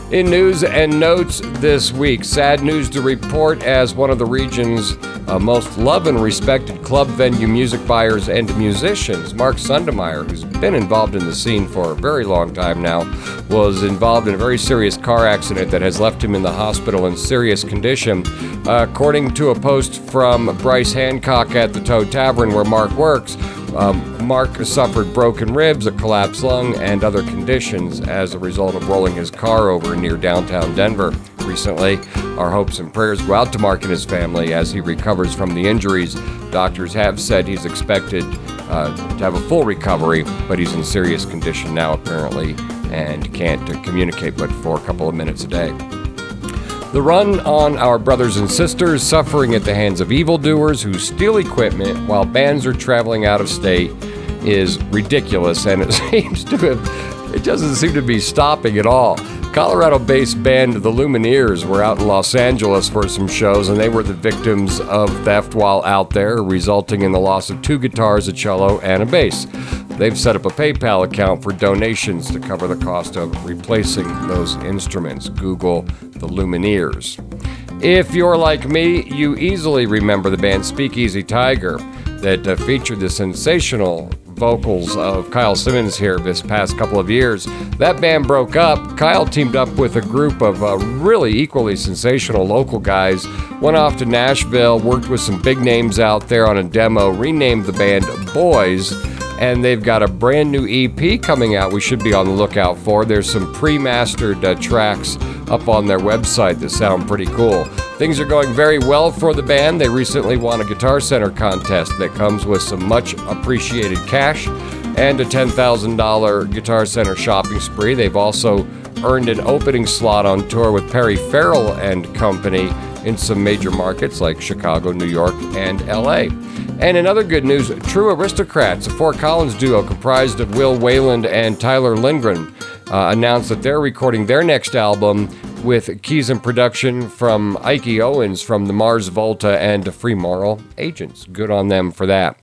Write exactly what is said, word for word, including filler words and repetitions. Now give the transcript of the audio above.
In news and notes this week, sad news to report as one of the region's uh, most loved and respected club venue music buyers and musicians, Mark Sundermeyer, who's been involved in the scene for a very long time now, was involved in a very serious car accident that has left him in the hospital in serious condition. Uh, according to a post from Bryce Hancock at the Toad Tavern where Mark works, Um, Mark suffered broken ribs, a collapsed lung, and other conditions as a result of rolling his car over near downtown Denver recently. Our hopes and prayers go out to Mark and his family as he recovers from the injuries. Doctors have said he's expected uh, to have a full recovery, but he's in serious condition now apparently and can't uh, communicate but for a couple of minutes a day. The run on our brothers and sisters suffering at the hands of evildoers who steal equipment while bands are traveling out of state is ridiculous, and it seems to have, it doesn't seem to be stopping at all. Colorado-based band The Lumineers were out in Los Angeles for some shows, and they were the victims of theft while out there, resulting in the loss of two guitars, a cello, and a bass. They've set up a PayPal account for donations to cover the cost of replacing those instruments. Google The Lumineers. If you're like me, you easily remember the band Speakeasy Tiger that uh, featured the sensational vocals of Kyle Simmons here this past couple of years. That band broke up. Kyle teamed up with a group of uh, really equally sensational local guys, went off to Nashville, worked with some big names out there on a demo, renamed the band Boys, and they've got a brand new E P coming out we should be on the lookout for. There's some pre-mastered uh, tracks up on their website that sound pretty cool. Things are going very well for the band. They recently won a Guitar Center contest that comes with some much appreciated cash and a ten thousand dollars Guitar Center shopping spree. They've also earned an opening slot on tour with Perry Farrell and Company in some major markets like Chicago, New York, and L A. And in other good news, True Aristocrats, a Fort Collins duo comprised of Will Wayland and Tyler Lindgren, uh, announced that they're recording their next album with keys and production from Ike Owens from the Mars Volta and the Free Moral Agents. Good on them for that.